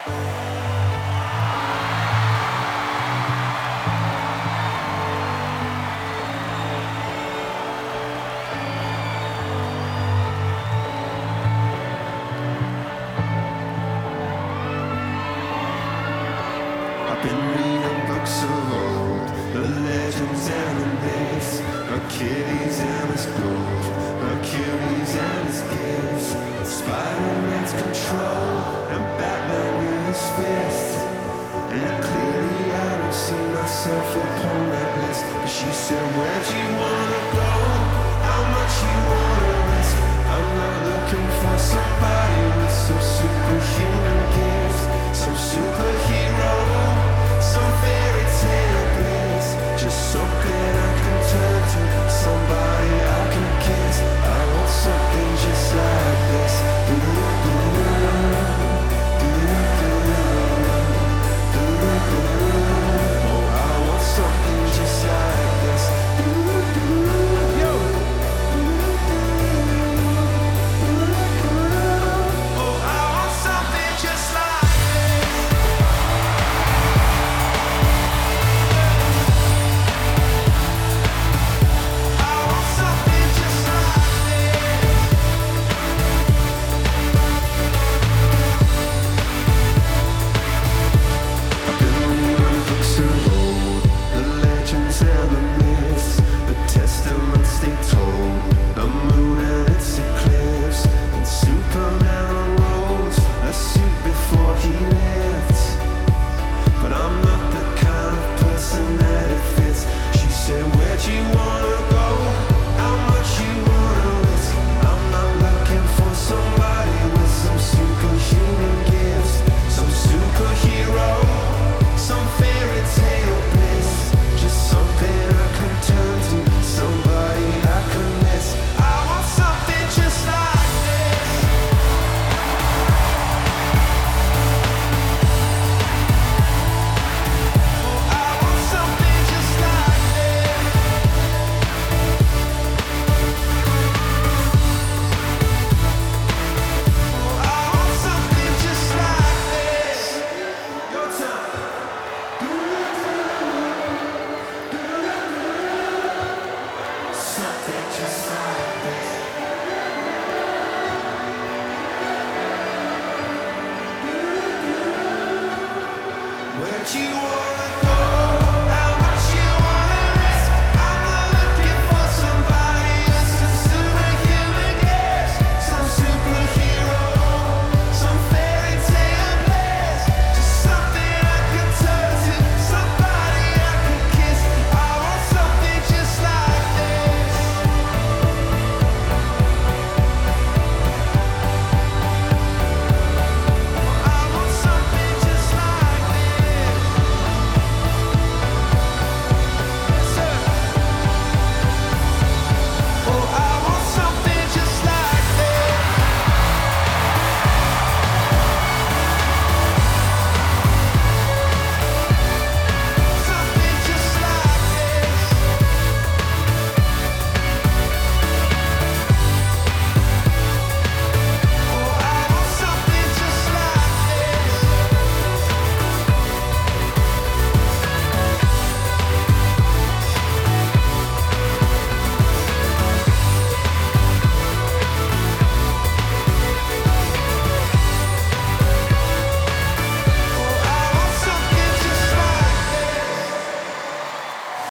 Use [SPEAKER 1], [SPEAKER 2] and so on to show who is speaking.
[SPEAKER 1] I've been reading books of old, the legends and the myths, Achilles and his gold, Mercury's and his gifts, Spider-Man's control, and Batman with his fists. And clearly I don't see myself upon that list. But she said, where'd you wanna go? How much you wanna risk? I'm not looking for somebody with some superhuman gifts, some superhero, some fairy tale bliss. Just something I can turn to, somebody I can kiss. I want something just like this. Oh, I want something just like this. Yo. Oh, I want something just like this. I want something just like this. I've been reading books of old, the legends and the myths, the testaments they told, the moon and its eclipse, and Superman unrolls a suit before he lived. But I'm not the kind of person that it fits. She said, where'd you wanna go? How much you wanna risk? I'm not looking for somebody with some superhuman gifts, some superhero, some fairy tale bliss. Just something I can turn to, somebody I can miss. I want something just like this. Oh, I want something just like this. Oh, I want something just like this. Your time. Something just like this. Where'd you